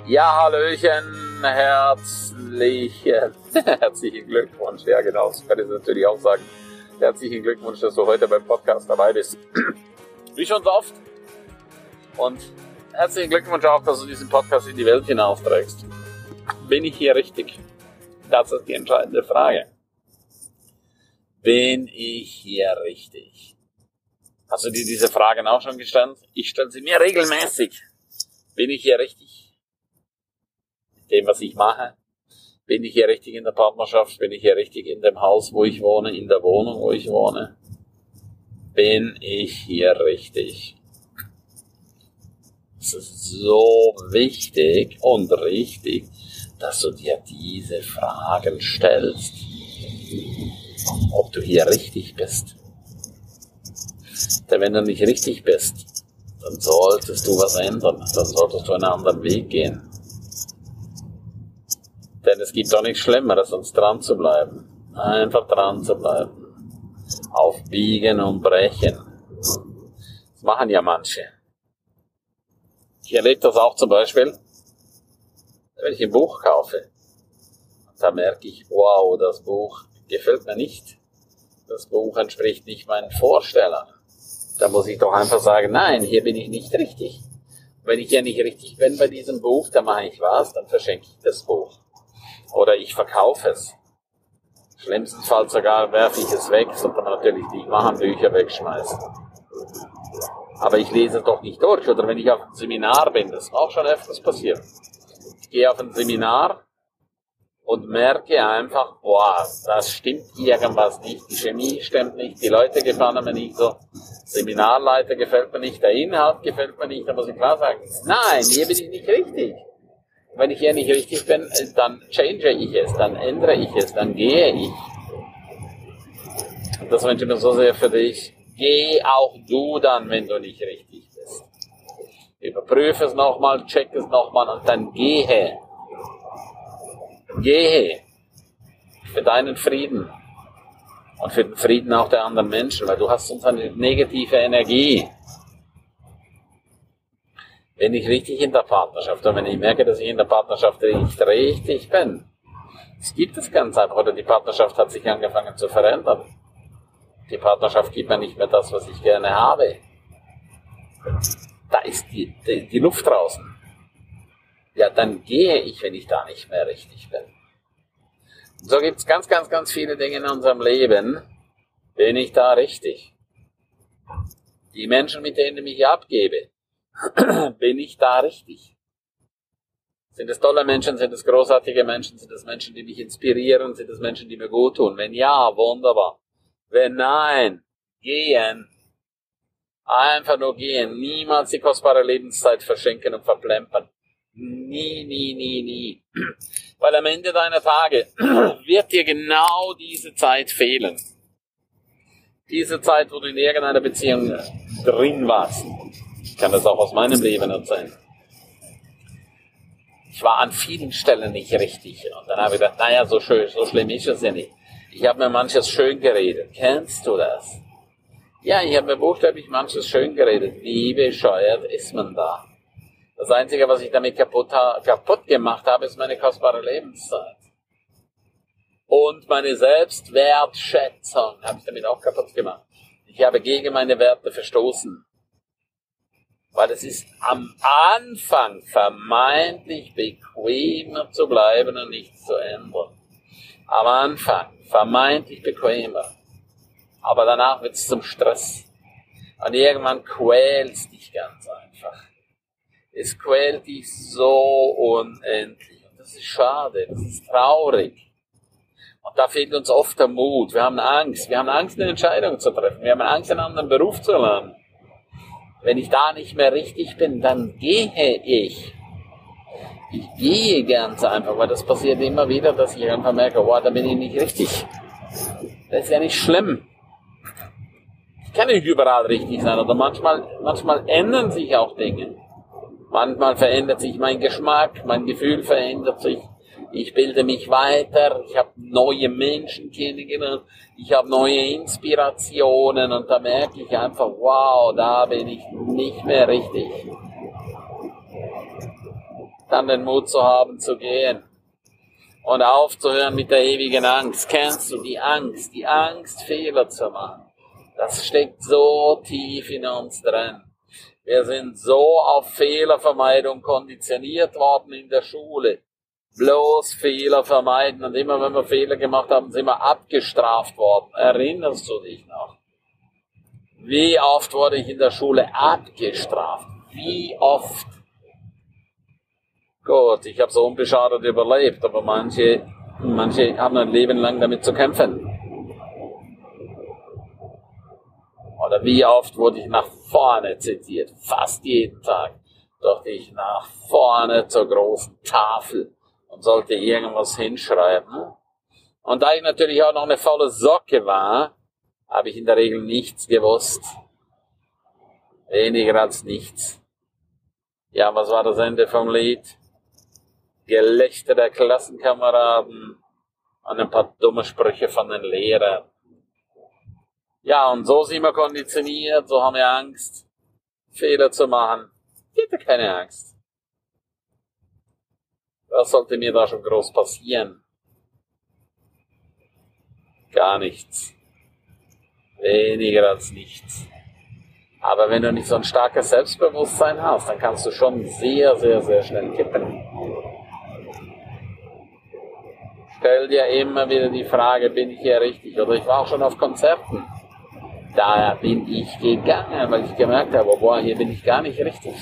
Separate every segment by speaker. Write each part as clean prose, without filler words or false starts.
Speaker 1: Ja, Hallöchen, herzlichen Glückwunsch. Ja, genau, das kann ich natürlich auch sagen. Herzlichen Glückwunsch, dass du heute beim Podcast dabei bist. Wie schon so oft. Und herzlichen Glückwunsch auch, dass du diesen Podcast in die Welt hinausträgst. Bin ich hier richtig? Das ist die entscheidende Frage. Bin ich hier richtig? Hast du dir diese Fragen auch schon gestellt? Ich stelle sie mir regelmäßig. Bin ich hier richtig? Mit dem, was ich mache? Bin ich hier richtig in der Partnerschaft? Bin ich hier richtig in dem Haus, wo ich wohne? In der Wohnung, wo ich wohne? Bin ich hier richtig? Es ist so wichtig und richtig, dass du dir diese Fragen stellst. Ob du hier richtig bist. Denn wenn du nicht richtig bist, dann solltest du was ändern. Dann solltest du einen anderen Weg gehen. Denn es gibt doch nichts Schlimmeres, als dran zu bleiben. Einfach dran zu bleiben. Auf Biegen und Brechen. Das machen ja manche. Ich erlebe das auch zum Beispiel, wenn ich ein Buch kaufe. Da merke ich, wow, das Buch gefällt mir nicht. Das Buch entspricht nicht meinen Vorstellungen. Da muss ich doch einfach sagen, nein, hier bin ich nicht richtig. Wenn ich hier nicht richtig bin bei diesem Buch, dann mache ich was, dann verschenke ich das Buch. Oder ich verkaufe es. Schlimmstenfalls sogar werfe ich es weg, sollte man natürlich nicht machen, Bücher wegschmeißen. Aber ich lese es doch nicht durch. Oder wenn ich auf einem Seminar bin, das ist auch schon öfters passiert. Ich gehe auf ein Seminar und merke einfach, boah, das stimmt irgendwas nicht, die Chemie stimmt nicht, die Leute gefallen mir nicht so, Seminarleiter gefällt mir nicht, der Inhalt gefällt mir nicht, da muss ich klar sagen, nein, hier bin ich nicht richtig. Wenn ich hier nicht richtig bin, dann change ich es, dann ändere ich es, dann gehe ich. Und das wünsche ich mir so sehr für dich. Geh auch du dann, wenn du nicht richtig bist. Überprüfe es nochmal, check es nochmal und dann gehe. Gehe. Für deinen Frieden. Und für den Frieden auch der anderen Menschen, weil du hast sonst eine negative Energie. Wenn ich richtig in der Partnerschaft und wenn ich merke, dass ich in der Partnerschaft nicht richtig bin, es gibt es ganz einfach, oder die Partnerschaft hat sich angefangen zu verändern. Die Partnerschaft gibt mir nicht mehr das, was ich gerne habe. Da ist die Luft draußen. Ja, dann gehe ich, wenn ich da nicht mehr richtig bin. Und so gibt es ganz, ganz, ganz viele Dinge in unserem Leben. Bin ich da richtig? Die Menschen, mit denen ich abgebe, bin ich da richtig? Sind es tolle Menschen, sind es großartige Menschen, sind es Menschen, die mich inspirieren, sind es Menschen, die mir gut tun? Wenn ja, wunderbar. Wenn nein, gehen. Einfach nur gehen. Niemals die kostbare Lebenszeit verschenken und verplempern. Nie, nie, nie, nie. Weil am Ende deiner Tage wird dir genau diese Zeit fehlen. Diese Zeit, wo du in irgendeiner Beziehung drin warst. Ich kann das auch aus meinem Leben erzählen. Ich war an vielen Stellen nicht richtig. Und dann habe ich gedacht, naja, so schlimm ist es ja nicht. Ich habe mir manches schön geredet. Kennst du das? Ja, ich habe mir buchstäblich manches schön geredet. Wie bescheuert ist man da? Das Einzige, was ich damit kaputt gemacht habe, ist meine kostbare Lebenszeit. Und meine Selbstwertschätzung habe ich damit auch kaputt gemacht. Ich habe gegen meine Werte verstoßen. Weil es ist am Anfang vermeintlich bequemer zu bleiben und nichts zu ändern. Am Anfang vermeintlich bequemer. Aber danach wird es zum Stress. Und irgendwann quälst dich ganz einfach. Es quält dich so unendlich. Und das ist schade, das ist traurig. Und da fehlt uns oft der Mut. Wir haben Angst. Wir haben Angst, eine Entscheidung zu treffen. Wir haben Angst, einen anderen Beruf zu lernen. Wenn ich da nicht mehr richtig bin, dann gehe ich. Ich gehe ganz einfach, weil das passiert immer wieder, dass ich einfach merke, wow, da bin ich nicht richtig. Das ist ja nicht schlimm. Ich kann nicht überall richtig sein, oder manchmal ändern sich auch Dinge. Manchmal verändert sich mein Geschmack, mein Gefühl verändert sich. Ich bilde mich weiter, ich habe neue Menschen kennengelernt, ich habe neue Inspirationen und da merke ich einfach, wow, da bin ich nicht mehr richtig. dann den Mut zu haben, zu gehen. Und aufzuhören mit der ewigen Angst. Kennst du die Angst? Die Angst, Fehler zu machen. Das steckt so tief in uns drin. Wir sind so auf Fehlervermeidung konditioniert worden in der Schule. Bloß Fehler vermeiden. Und immer wenn wir Fehler gemacht haben, sind wir abgestraft worden. Erinnerst du dich noch? Wie oft wurde ich in der Schule abgestraft? Wie oft? Gut, ich habe so unbeschadet überlebt, aber manche haben ein Leben lang damit zu kämpfen. Oder wie oft wurde ich nach vorne zitiert? Fast jeden Tag durfte ich nach vorne zur großen Tafel und sollte irgendwas hinschreiben. Und da ich natürlich auch noch eine faule Socke war, habe ich in der Regel nichts gewusst. Weniger als nichts. Ja, was war das Ende vom Lied? Gelächter der Klassenkameraden und ein paar dumme Sprüche von den Lehrern. Ja, und so sind wir konditioniert, so haben wir Angst, Fehler zu machen. Bitte keine Angst. Was sollte mir da schon groß passieren? Gar nichts. Weniger als nichts. Aber wenn du nicht so ein starkes Selbstbewusstsein hast, dann kannst du schon sehr, sehr, sehr schnell kippen. Stell dir immer wieder die Frage, bin ich hier richtig? Oder ich war auch schon auf Konzerten. Da bin ich gegangen, weil ich gemerkt habe, boah, hier bin ich gar nicht richtig.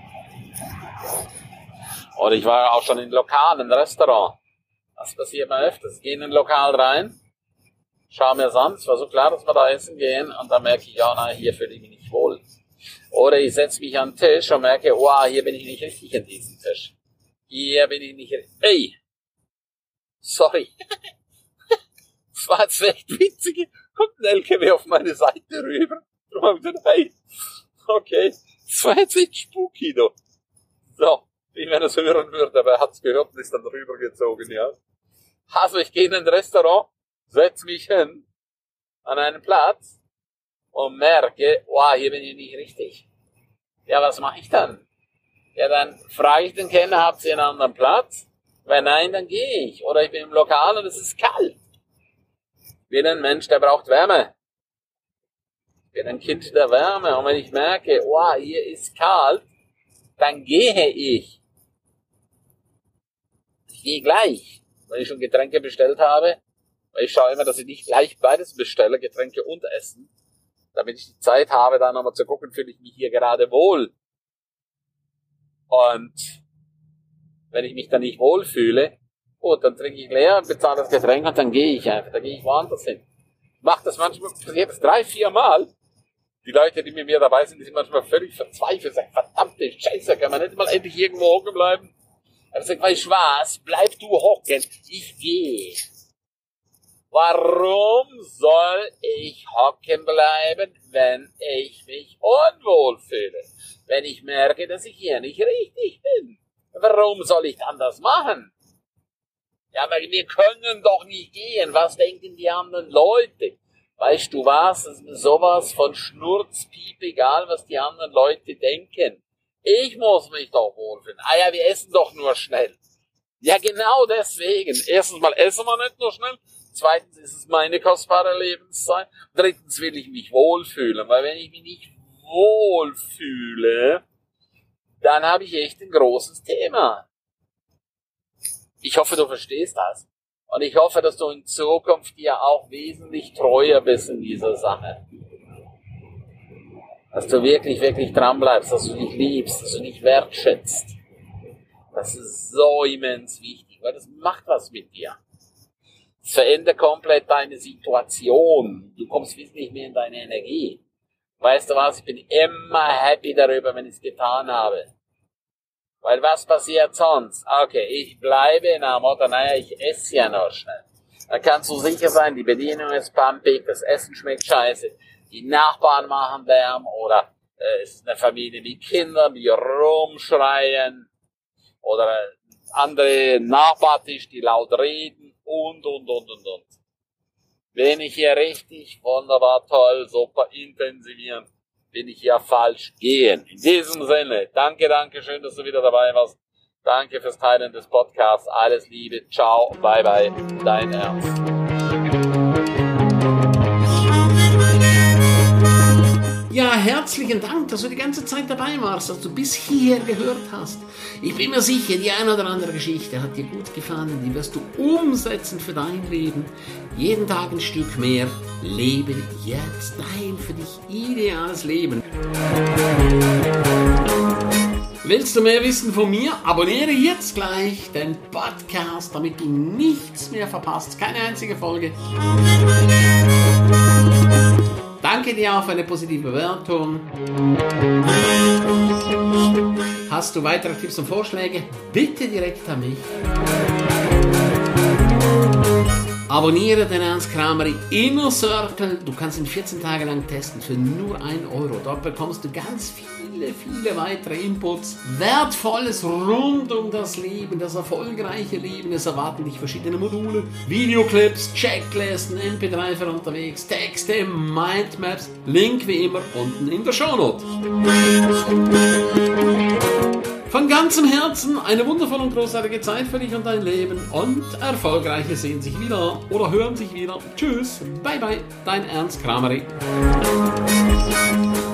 Speaker 1: Oder ich war auch schon in Lokalen, im Restaurant. Das passiert mir öfters. Ich gehe in ein Lokal rein, schaue mir es an, es war so klar, dass wir da essen gehen, und dann merke ich, ja, nein, hier fühle ich mich nicht wohl. Oder ich setze mich an den Tisch und merke, oh, hier bin ich nicht richtig an diesem Tisch. Hier bin ich nicht richtig. Ey! Sorry. Das war jetzt echt witzig. Kommt ein LKW auf meine Seite rüber. Drum hab ich gedacht, hey, okay, das war jetzt echt spooky, du. So, wie wenn er es hören würde, aber er hat's gehört und ist dann rübergezogen, ja. Also ich gehe in ein Restaurant, setz mich hin, an einen Platz und merke, wow, hier bin ich nicht richtig. Ja, was mache ich dann? Ja, dann frage ich den Kellner, habt ihr einen anderen Platz? Wenn nein, dann gehe ich. Oder ich bin im Lokal und es ist kalt. Ich bin ein Mensch, der braucht Wärme. Ich bin ein Kind der Wärme. Und wenn ich merke, wow, hier ist kalt, dann gehe ich. Ich gehe gleich. Wenn ich schon Getränke bestellt habe, weil ich schaue immer, dass ich nicht gleich beides bestelle, Getränke und Essen, damit ich die Zeit habe, dann nochmal zu gucken, fühle ich mich hier gerade wohl. Und wenn ich mich dann nicht wohlfühle, gut, dann trinke ich leer, bezahle das Getränk und dann gehe ich einfach. Dann gehe ich woanders hin. Ich mache das manchmal, passiert das 3-4 Mal. Die Leute, die mit mir dabei sind, die sind manchmal völlig verzweifelt, sagen, verdammte Scheiße, kann man nicht mal endlich irgendwo hocken bleiben? Er sagt, weißt du was, bleib du hocken, ich gehe. Warum soll ich hocken bleiben, wenn ich mich unwohl fühle? Wenn ich merke, dass ich hier nicht richtig bin? Warum soll ich dann das machen? Ja, weil wir können doch nicht gehen. Was denken die anderen Leute? Weißt du was? Es ist mir sowas von Schnurzpiep egal, was die anderen Leute denken. Ich muss mich doch wohlfühlen. Ah ja, wir essen doch nur schnell. Ja, genau deswegen. Erstens mal essen wir nicht nur schnell. Zweitens ist es meine kostbare Lebenszeit. Drittens will ich mich wohlfühlen. Weil wenn ich mich nicht wohlfühle, dann habe ich echt ein großes Thema. Ich hoffe, du verstehst das. Und ich hoffe, dass du in Zukunft dir auch wesentlich treuer bist in dieser Sache. Dass du wirklich, wirklich dran bleibst, dass du dich liebst, dass du dich wertschätzt. Das ist so immens wichtig, weil das macht was mit dir. Es verändert komplett deine Situation. Du kommst wesentlich mehr in deine Energie. Weißt du was? Ich bin immer happy darüber, wenn ich es getan habe. Weil was passiert sonst? Okay, ich bleibe in einem Motto, naja, ich esse ja noch schnell. Dann kannst du sicher sein, die Bedienung ist pumpig, das Essen schmeckt scheiße, die Nachbarn machen Lärm oder es ist eine Familie mit Kindern, die rumschreien oder andere Nachbartisch, die laut reden und. Wenn ich hier richtig wunderbar, toll, super intensivieren, bin ich ja falsch gehen. In diesem Sinne, danke, schön, dass du wieder dabei warst. Danke fürs Teilen des Podcasts. Alles Liebe. Ciao. Bye bye. Dein Ernst.
Speaker 2: Ja, herzlichen Dank, dass du die ganze Zeit dabei warst, dass du bis hierher gehört hast. Ich bin mir sicher, die eine oder andere Geschichte hat dir gut gefallen, die wirst du umsetzen für dein Leben. Jeden Tag ein Stück mehr. Lebe jetzt dein für dich ideales Leben. Willst du mehr wissen von mir? Abonniere jetzt gleich den Podcast, damit du nichts mehr verpasst. Keine einzige Folge. Danke dir auch für eine positive Bewertung. Hast du weitere Tipps und Vorschläge? Bitte direkt an mich. Abonniere den Ernst Krameri Inner Circle. Du kannst ihn 14 Tage lang testen für nur 1 Euro. Dort bekommst du ganz viele weitere Inputs. Wertvolles rund um das Leben, das erfolgreiche Leben. Es erwarten dich verschiedene Module, Videoclips, Checklisten, MP3 für unterwegs, Texte, Mindmaps. Link wie immer unten in der Shownote. Von ganzem Herzen eine wundervolle und großartige Zeit für dich und dein Leben und Erfolgreiche sehen sich wieder oder hören sich wieder. Tschüss, bye bye, dein Ernst Krameri.